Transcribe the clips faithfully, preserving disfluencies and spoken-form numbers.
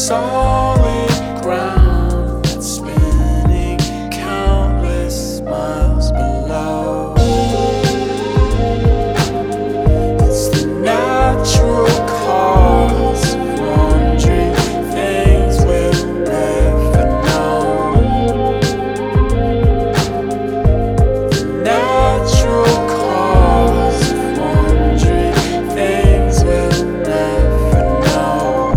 solid ground that's spinning countless miles below. It's the natural cause of wandering things we'll never know. The natural cause of wandering things we'll never know.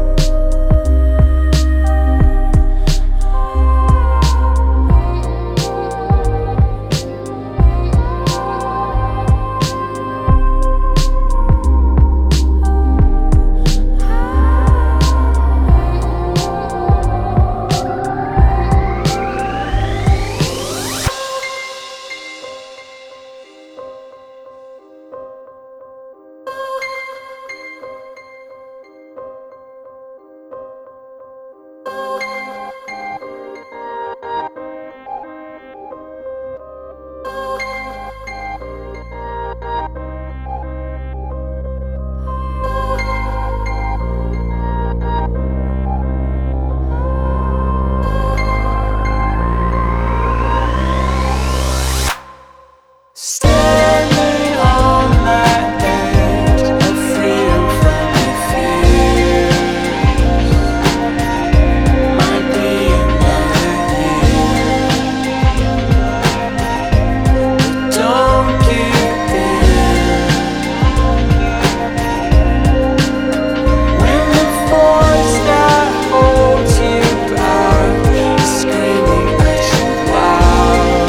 Standing on that edge of freedom from your fears, might be another year. But don't give in when the force that holds you back is screaming at you loud.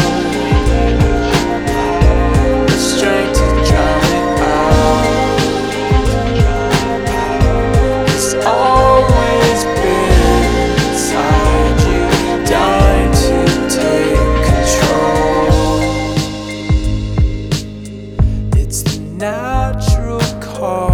The strength to drown it out has always been inside you, dying to take control. It's the natural cause